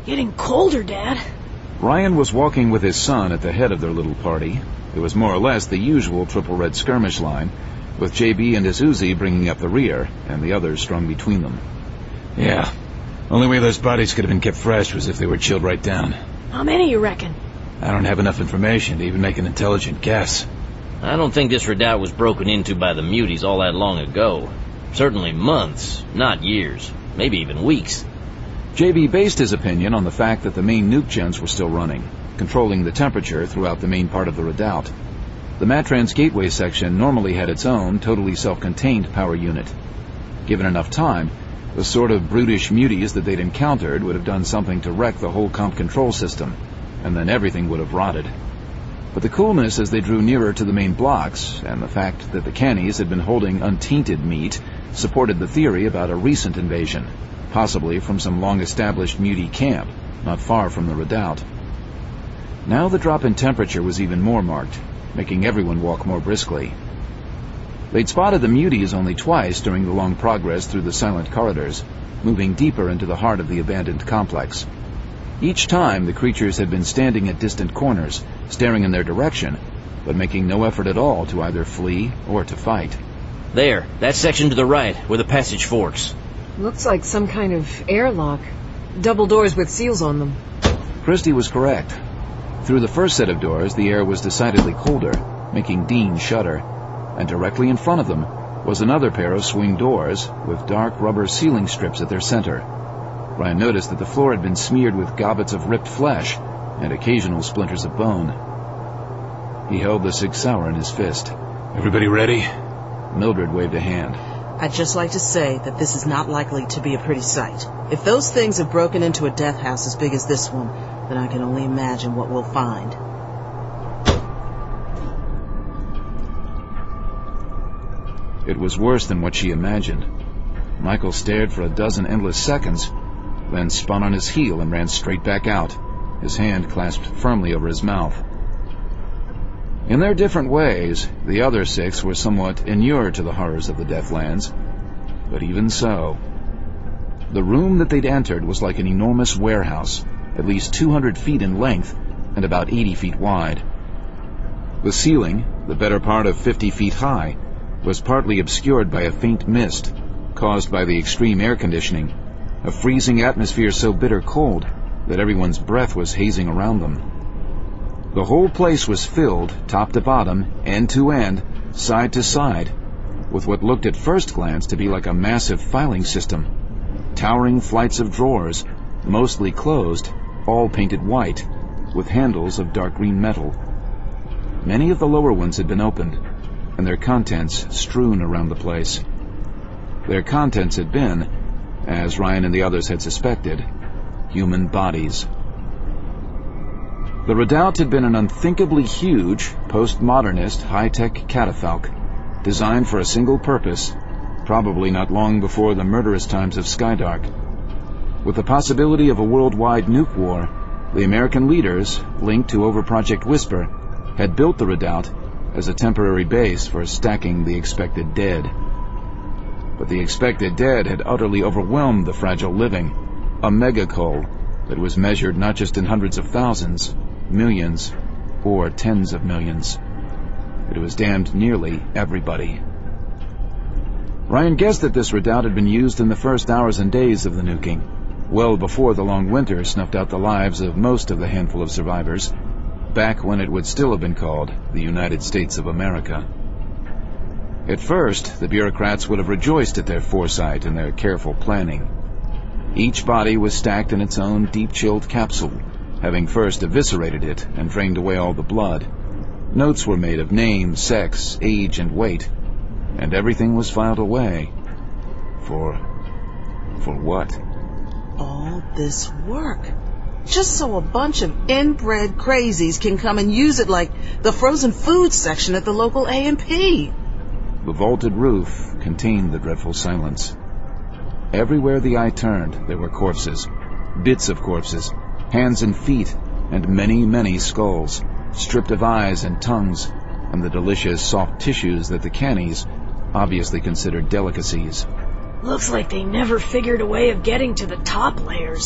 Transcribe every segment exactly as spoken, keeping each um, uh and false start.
Getting colder, Dad. Ryan was walking with his son at the head of their little party. It was more or less the usual Triple Red skirmish line, with J B and his Uzi bringing up the rear, and the others strung between them. Yeah. Only way those bodies could have been kept fresh was if they were chilled right down. How many you reckon? I don't have enough information to even make an intelligent guess. I don't think this redoubt was broken into by the muties all that long ago. Certainly months, not years. Maybe even weeks. J B based his opinion on the fact that the main nuke gens were still running, controlling the temperature throughout the main part of the redoubt. The Matrans Gateway section normally had its own, totally self-contained power unit. Given enough time, the sort of brutish muties that they'd encountered would have done something to wreck the whole comp control system, and then everything would have rotted. But the coolness as they drew nearer to the main blocks, and the fact that the Cannies had been holding untainted meat, supported the theory about a recent invasion, possibly from some long-established mutie camp, not far from the redoubt. Now the drop in temperature was even more marked, making everyone walk more briskly. They'd spotted the muties only twice during the long progress through the silent corridors, moving deeper into the heart of the abandoned complex. Each time, the creatures had been standing at distant corners, staring in their direction, but making no effort at all to either flee or to fight. There, that section to the right, where the passage forks. Looks like some kind of airlock. Double doors with seals on them. Christie was correct. Through the first set of doors, the air was decidedly colder, making Dean shudder, and directly in front of them was another pair of swing doors with dark rubber ceiling strips at their center. Ryan noticed that the floor had been smeared with gobbets of ripped flesh and occasional splinters of bone. He held the Sig Sauer in his fist. Everybody ready? Mildred waved a hand. I'd just like to say that this is not likely to be a pretty sight. If those things have broken into a death house as big as this one, then I can only imagine what we'll find. It was worse than what she imagined. Michael stared for a dozen endless seconds, then spun on his heel and ran straight back out, his hand clasped firmly over his mouth. In their different ways, the other six were somewhat inured to the horrors of the Deathlands, but even so. The room that they'd entered was like an enormous warehouse, at least two hundred feet in length and about eighty feet wide. The ceiling, the better part of fifty feet high, was partly obscured by a faint mist, caused by the extreme air conditioning, a freezing atmosphere so bitter cold that everyone's breath was hazing around them. The whole place was filled, top to bottom, end to end, side to side, with what looked at first glance to be like a massive filing system. Towering flights of drawers, mostly closed, all painted white, with handles of dark green metal. Many of the lower ones had been opened, and their contents strewn around the place. Their contents had been, as Ryan and the others had suspected, human bodies. The redoubt had been an unthinkably huge, postmodernist, high-tech catafalque, designed for a single purpose, probably not long before the murderous times of Skydark. With the possibility of a worldwide nuke war, the American leaders, linked to over Project Whisper, had built the redoubt as a temporary base for stacking the expected dead. But the expected dead had utterly overwhelmed the fragile living, a megacull that was measured not just in hundreds of thousands, millions, or tens of millions. It was damned nearly everybody. Ryan guessed that this redoubt had been used in the first hours and days of the nuking, well before the long winter snuffed out the lives of most of the handful of survivors, back when it would still have been called the United States of America. At first, the bureaucrats would have rejoiced at their foresight and their careful planning. Each body was stacked in its own deep-chilled capsule, having first eviscerated it and drained away all the blood. Notes were made of name, sex, age, and weight, and everything was filed away. For... for what? All this work. Just so a bunch of inbred crazies can come and use it like the frozen food section at the local A and P. The vaulted roof contained the dreadful silence. Everywhere the eye turned, there were corpses, bits of corpses, hands and feet, and many, many skulls, stripped of eyes and tongues, and the delicious soft tissues that the Cannies obviously considered delicacies. Looks like they never figured a way of getting to the top layers.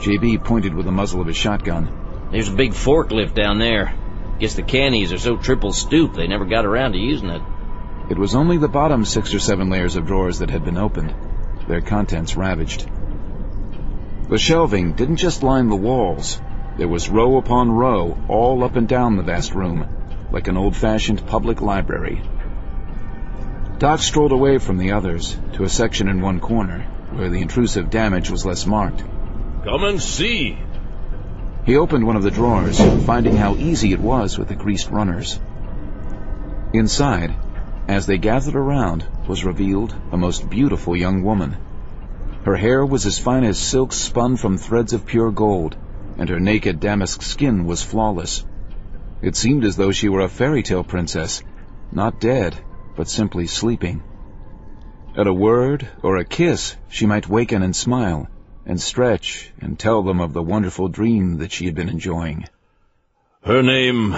J B pointed with the muzzle of his shotgun. There's a big forklift down there. Guess the cannies are so triple stooped they never got around to using it. It was only the bottom six or seven layers of drawers that had been opened, their contents ravaged. The shelving didn't just line the walls. There was row upon row, all up and down the vast room, like an old-fashioned public library. Doc strolled away from the others to a section in one corner, where the intrusive damage was less marked. Come and see. He opened one of the drawers, finding how easy it was with the greased runners. Inside, as they gathered around, was revealed a most beautiful young woman. Her hair was as fine as silk spun from threads of pure gold, and her naked damask skin was flawless. It seemed as though she were a fairy tale princess, not dead, but simply sleeping. At a word or a kiss, she might waken and smile, and stretch and tell them of the wonderful dream that she had been enjoying. Her name...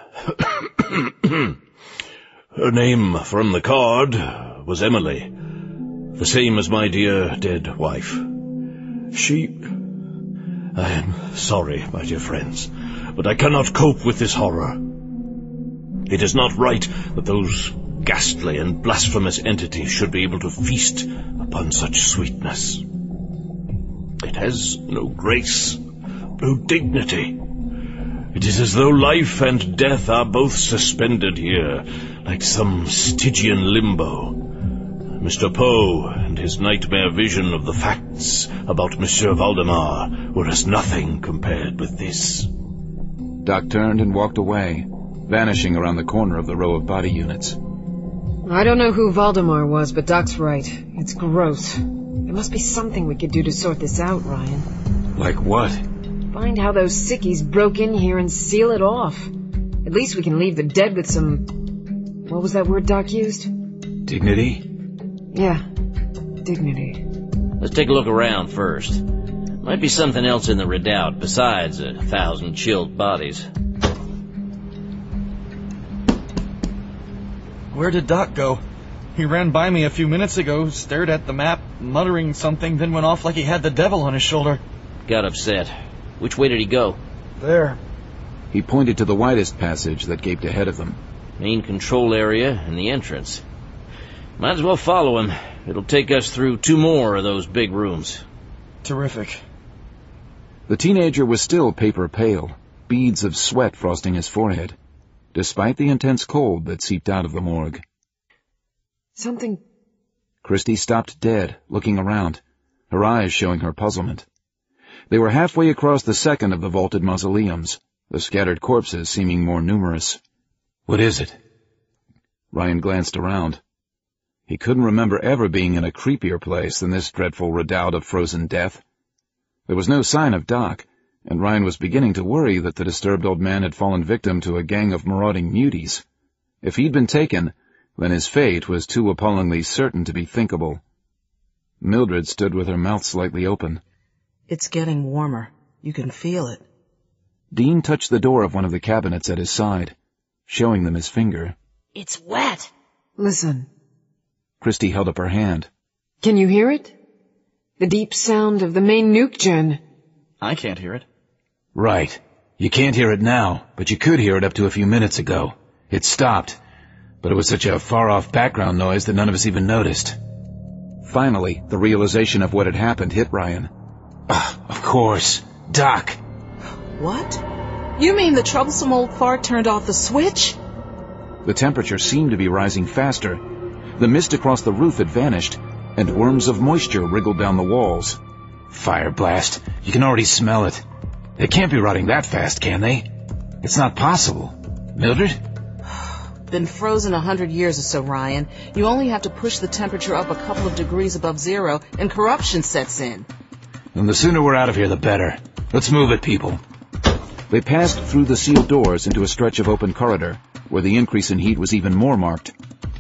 Her name from the card was Emily, the same as my dear dead wife. She... I am sorry, my dear friends, but I cannot cope with this horror. It is not right that those ghastly and blasphemous entities should be able to feast upon such sweetness. It has no grace, no dignity. It is as though life and death are both suspended here, like some Stygian limbo. Mister Poe and his nightmare vision of the facts about Monsieur Valdemar were as nothing compared with this. Doc turned and walked away, vanishing around the corner of the row of body units. I don't know who Valdemar was, but Doc's right. It's gross. There must be something we could do to sort this out, Ryan. Like what? Find how those sickies broke in here and seal it off. At least we can leave the dead with some... What was that word Doc used? Dignity? Yeah, dignity. Let's take a look around first. Might be something else in the redoubt besides a thousand chilled bodies. Where did Doc go? He ran by me a few minutes ago, stared at the map, muttering something, then went off like he had the devil on his shoulder. Got upset. Which way did he go? There. He pointed to the widest passage that gaped ahead of them. Main control area and the entrance. Might as well follow him. It'll take us through two more of those big rooms. Terrific. The teenager was still paper pale, beads of sweat frosting his forehead, despite the intense cold that seeped out of the morgue. Something... Christie stopped dead, looking around, her eyes showing her puzzlement. They were halfway across the second of the vaulted mausoleums, the scattered corpses seeming more numerous. What is it? Ryan glanced around. He couldn't remember ever being in a creepier place than this dreadful redoubt of frozen death. There was no sign of Doc, and Ryan was beginning to worry that the disturbed old man had fallen victim to a gang of marauding muties. If he'd been taken, then his fate was too appallingly certain to be thinkable. Mildred stood with her mouth slightly open. It's getting warmer. You can feel it. Dean touched the door of one of the cabinets at his side, showing them his finger. It's wet. Listen. Christie held up her hand. Can you hear it? The deep sound of the main nuke gen. I can't hear it. Right. You can't hear it now, but you could hear it up to a few minutes ago. It stopped, but it was such a far-off background noise that none of us even noticed. Finally, the realization of what had happened hit Ryan. Ah, of course. Doc. What? You mean the troublesome old fart turned off the switch? The temperature seemed to be rising faster. The mist across the roof had vanished, and worms of moisture wriggled down the walls. Fire blast. You can already smell it. They can't be rotting that fast, can they? It's not possible. Mildred? Been frozen a hundred years or so, Ryan. You only have to push the temperature up a couple of degrees above zero, and corruption sets in. Then the sooner we're out of here, the better. Let's move it, people. They passed through the sealed doors into a stretch of open corridor, where the increase in heat was even more marked.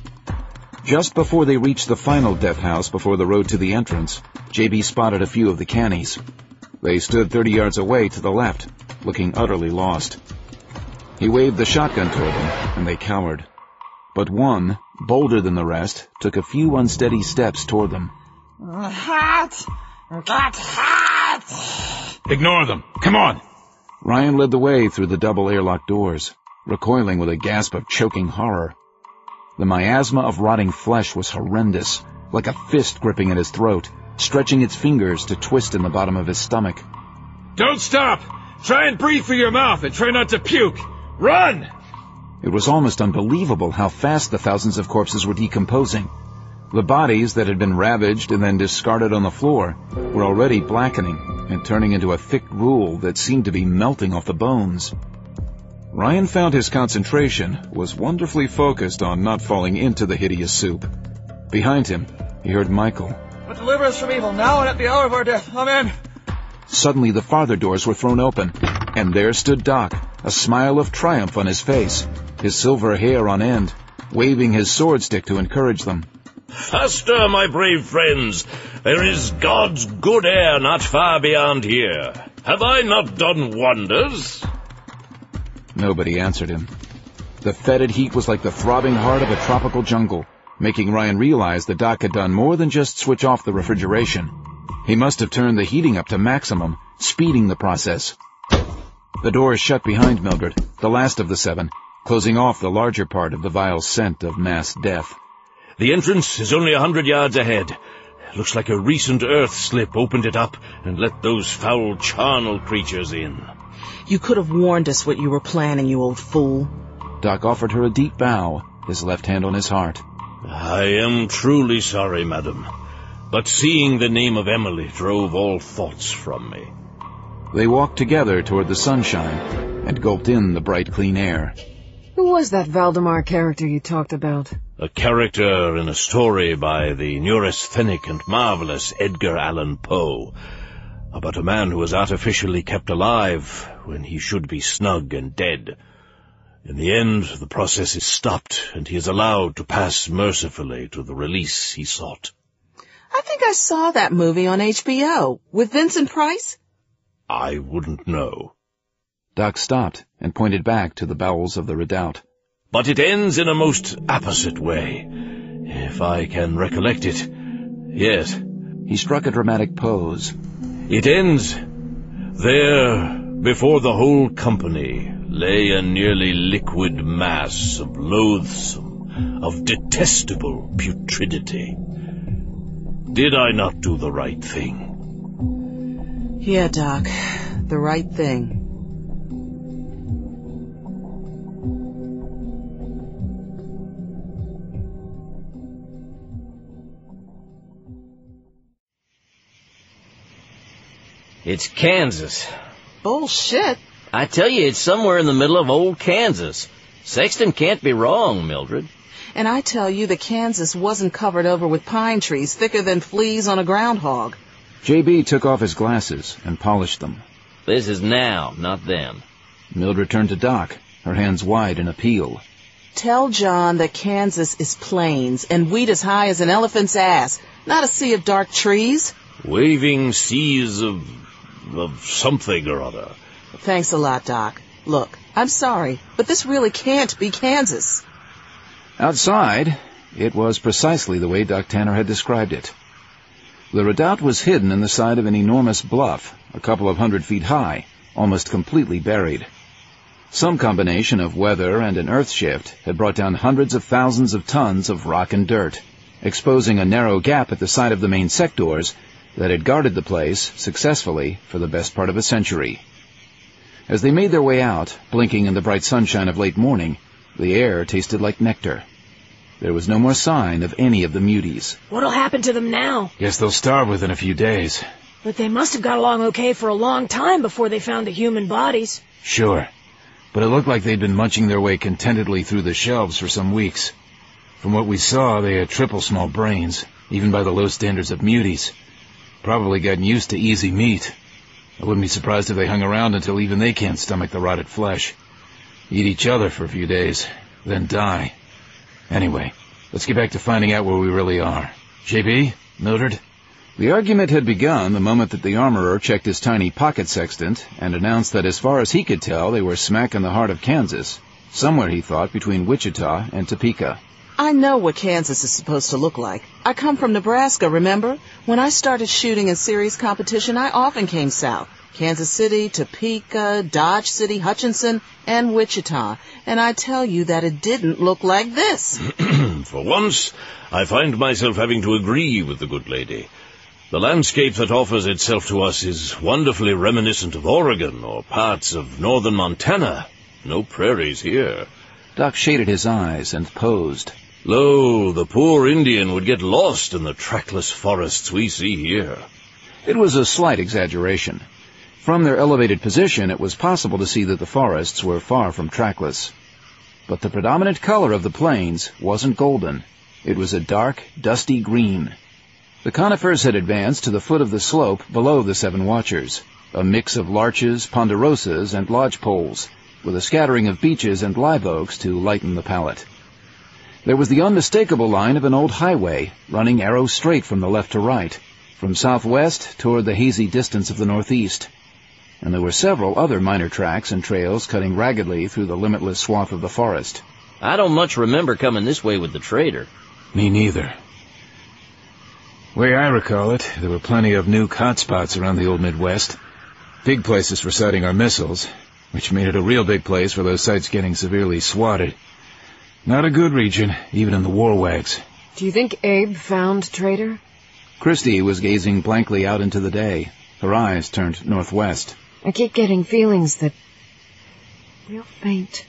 Just before they reached the final death house before the road to the entrance, J B spotted a few of the cannies. They stood thirty yards away to the left, looking utterly lost. He waved the shotgun toward them, and they cowered. But one, bolder than the rest, took a few unsteady steps toward them. Hot! Got hot! Ignore them. Come on! Ryan led the way through the double airlock doors, recoiling with a gasp of choking horror. The miasma of rotting flesh was horrendous, like a fist gripping at his throat, stretching its fingers to twist in the bottom of his stomach. Don't stop! Try and breathe through your mouth and try not to puke! Run! It was almost unbelievable how fast the thousands of corpses were decomposing. The bodies that had been ravaged and then discarded on the floor were already blackening and turning into a thick gruel that seemed to be melting off the bones. Ryan found his concentration was wonderfully focused on not falling into the hideous soup. Behind him, he heard Michael. But deliver us from evil, now and at the hour of our death. Amen. Suddenly the farther doors were thrown open, and there stood Doc, a smile of triumph on his face, his silver hair on end, waving his sword stick to encourage them. Faster, my brave friends! There is God's good air not far beyond here. Have I not done wonders? Nobody answered him. The fetid heat was like the throbbing heart of a tropical jungle, making Ryan realize that Doc had done more than just switch off the refrigeration. He must have turned the heating up to maximum, speeding the process. The doors shut behind Mildred, the last of the seven, closing off the larger part of the vile scent of mass death. The entrance is only a hundred yards ahead. Looks like a recent earth slip opened it up and let those foul charnel creatures in. You could have warned us what you were planning, you old fool. Doc offered her a deep bow, his left hand on his heart. I am truly sorry, madam, but seeing the name of Emily drove all thoughts from me. They walked together toward the sunshine and gulped in the bright, clean air. Who was that Valdemar character you talked about? A character in a story by the neurasthenic and marvelous Edgar Allan Poe, about a man who was artificially kept alive when he should be snug and dead. In the end, the process is stopped, and he is allowed to pass mercifully to the release he sought. I think I saw that movie on H B O, with Vincent Price. I wouldn't know. Doc stopped and pointed back to the bowels of the redoubt. But it ends in a most opposite way, if I can recollect it. Yes. He struck a dramatic pose. It ends. There, before the whole company, lay a nearly liquid mass of loathsome, of detestable putridity. Did I not do the right thing? Yeah, Doc, the right thing. It's Kansas. Bullshit. I tell you, it's somewhere in the middle of old Kansas. Sexton can't be wrong, Mildred. And I tell you, the Kansas wasn't covered over with pine trees thicker than fleas on a groundhog. J B took off his glasses and polished them. This is now, not then. Mildred turned to Doc, her hands wide in appeal. Tell John that Kansas is plains and wheat as high as an elephant's ass, not a sea of dark trees. Waving seas of... of something or other. Thanks a lot, Doc. Look, I'm sorry, but this really can't be Kansas. Outside, it was precisely the way Doc Tanner had described it. The redoubt was hidden in the side of an enormous bluff, a couple of hundred feet high, almost completely buried. Some combination of weather and an earth shift had brought down hundreds of thousands of tons of rock and dirt, exposing a narrow gap at the side of the main sectors that had guarded the place successfully for the best part of a century. As they made their way out, blinking in the bright sunshine of late morning, the air tasted like nectar. There was no more sign of any of the muties. What'll happen to them now? Guess they'll starve within a few days. But they must have got along okay for a long time before they found the human bodies. Sure. But it looked like they'd been munching their way contentedly through the shelves for some weeks. From what we saw, they had triple small brains, even by the low standards of muties. Probably gotten used to easy meat. I wouldn't be surprised if they hung around until even they can't stomach the rotted flesh. Eat each other for a few days, then die. Anyway, let's get back to finding out where we really are. J B? Mildred? The argument had begun the moment that the armorer checked his tiny pocket sextant and announced that as far as he could tell, they were smack in the heart of Kansas, somewhere, he thought, between Wichita and Topeka. I know what Kansas is supposed to look like. I come from Nebraska, remember? When I started shooting in series competition, I often came south. Kansas City, Topeka, Dodge City, Hutchinson, and Wichita. And I tell you that it didn't look like this. For once, I find myself having to agree with the good lady. The landscape that offers itself to us is wonderfully reminiscent of Oregon or parts of northern Montana. No prairies here. Doc shaded his eyes and posed. Lo, the poor Indian would get lost in the trackless forests we see here. It was a slight exaggeration. From their elevated position, it was possible to see that the forests were far from trackless. But the predominant color of the plains wasn't golden. It was a dark, dusty green. The conifers had advanced to the foot of the slope below the Seven Watchers, a mix of larches, ponderosas, and lodgepoles, with a scattering of beeches and live oaks to lighten the palette. There was the unmistakable line of an old highway, running arrow straight from the left to right, from southwest toward the hazy distance of the northeast. And there were several other minor tracks and trails cutting raggedly through the limitless swath of the forest. I don't much remember coming this way with the trader. Me neither. Way I recall it, there were plenty of nuke hotspots around the old Midwest. Big places for sighting our missiles, which made it a real big place for those sites getting severely swatted. Not a good region, even in the war wags. Do you think Abe found Trader? Christy was gazing blankly out into the day, her eyes turned northwest. I keep getting feelings that... real faint.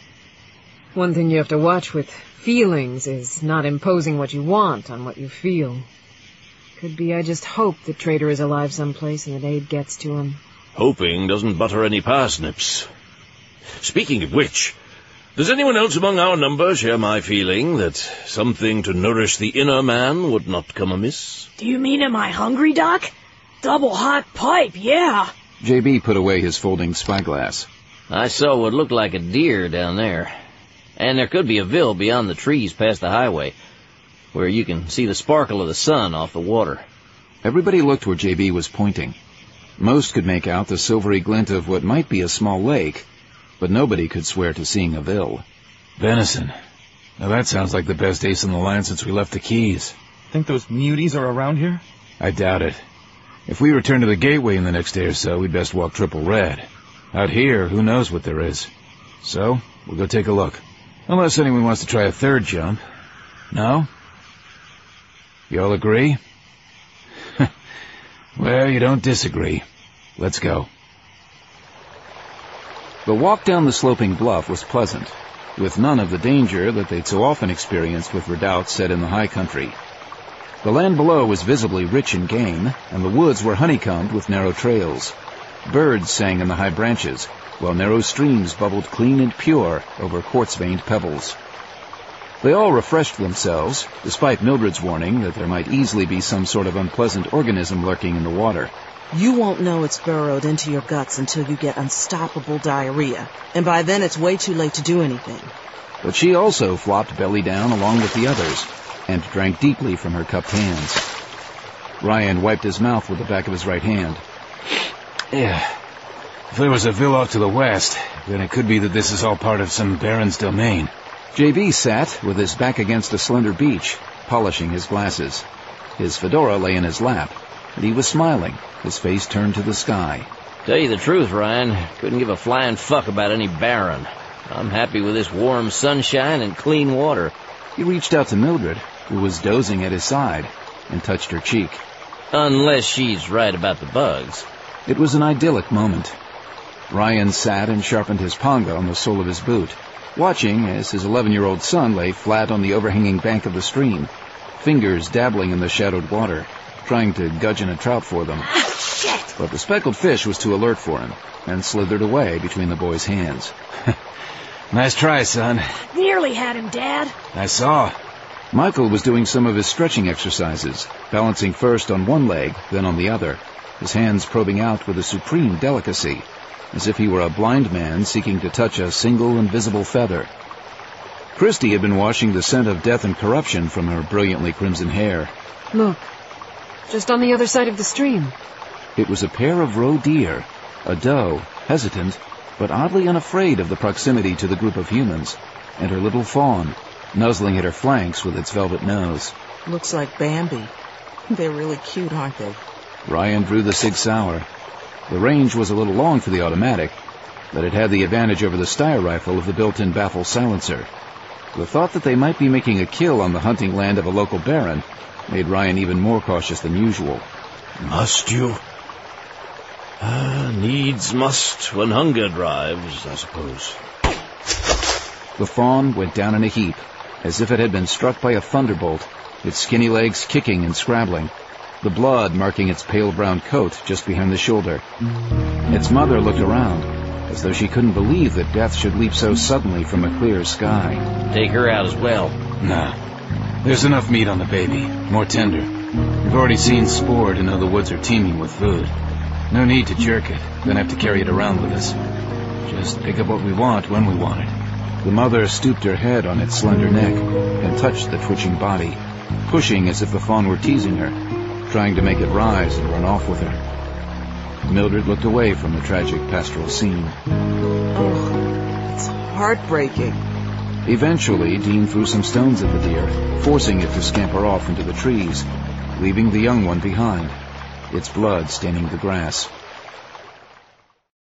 One thing you have to watch with feelings is not imposing what you want on what you feel. Could be I just hope that Trader is alive someplace and that Abe gets to him. Hoping doesn't butter any parsnips. Speaking of which, does anyone else among our number share my feeling that something to nourish the inner man would not come amiss? Do you mean am I hungry, Doc? Double hot pipe, yeah. J B put away his folding spyglass. I saw what looked like a deer down there. And there could be a ville beyond the trees past the highway, where you can see the sparkle of the sun off the water. Everybody looked where J B was pointing. Most could make out the silvery glint of what might be a small lake, but nobody could swear to seeing a ville. Venison. Now that sounds like the best ace in the line since we left the Keys. Think those muties are around here? I doubt it. If we return to the gateway in the next day or so, we'd best walk Triple Red. Out here, who knows what there is. So, we'll go take a look. Unless anyone wants to try a third jump. No? You all agree? Well, you don't disagree. Let's go. The walk down the sloping bluff was pleasant, with none of the danger that they'd so often experienced with redoubts set in the high country. The land below was visibly rich in game, and the woods were honeycombed with narrow trails. Birds sang in the high branches, while narrow streams bubbled clean and pure over quartz-veined pebbles. They all refreshed themselves, despite Mildred's warning that there might easily be some sort of unpleasant organism lurking in the water. You won't know it's burrowed into your guts until you get unstoppable diarrhea, and by then it's way too late to do anything. But she also flopped belly down along with the others, and drank deeply from her cupped hands. Ryan wiped his mouth with the back of his right hand. Yeah. If there was a ville off to the west, then it could be that this is all part of some baron's domain. J B sat with his back against a slender beech, polishing his glasses. His fedora lay in his lap, and he was smiling, his face turned to the sky. Tell you the truth, Ryan, couldn't give a flying fuck about any baron. I'm happy with this warm sunshine and clean water. He reached out to Mildred, who was dozing at his side, and touched her cheek. Unless she's right about the bugs. It was an idyllic moment. Ryan sat and sharpened his panga on the sole of his boot, watching as his eleven-year-old son lay flat on the overhanging bank of the stream, fingers dabbling in the shadowed water, trying to gudgeon a trout for them. Ah, shit! But the speckled fish was too alert for him, and slithered away between the boy's hands. Nice try, son. Nearly had him, Dad. I saw. Michael was doing some of his stretching exercises, balancing first on one leg, then on the other, his hands probing out with a supreme delicacy, as if he were a blind man seeking to touch a single invisible feather. Christy had been washing the scent of death and corruption from her brilliantly crimson hair. Look, just on the other side of the stream. It was a pair of roe deer, a doe, hesitant, but oddly unafraid of the proximity to the group of humans, and her little fawn, nuzzling at her flanks with its velvet nose. Looks like Bambi. They're really cute, aren't they? Ryan drew the Sig Sauer. The range was a little long for the automatic, but it had the advantage over the Steyr rifle of the built-in baffle silencer. The thought that they might be making a kill on the hunting land of a local baron made Ryan even more cautious than usual. Must you? Ah, needs must when hunger drives, I suppose. The fawn went down in a heap, as if it had been struck by a thunderbolt, its skinny legs kicking and scrabbling, the blood marking its pale brown coat just behind the shoulder. Its mother looked around, as though she couldn't believe that death should leap so suddenly from a clear sky. Take her out as well. Nah. There's enough meat on the baby, more tender. We've already seen spoor to know the woods are teeming with food. No need to jerk it, then have to carry it around with us. Just pick up what we want when we want it. The mother stooped her head on its slender neck and touched the twitching body, pushing as if the fawn were teasing her, trying to make it rise and run off with her. Mildred looked away from the tragic pastoral scene. Oh, it's heartbreaking. Eventually, Dean threw some stones at the deer, forcing it to scamper off into the trees, leaving the young one behind, its blood staining the grass.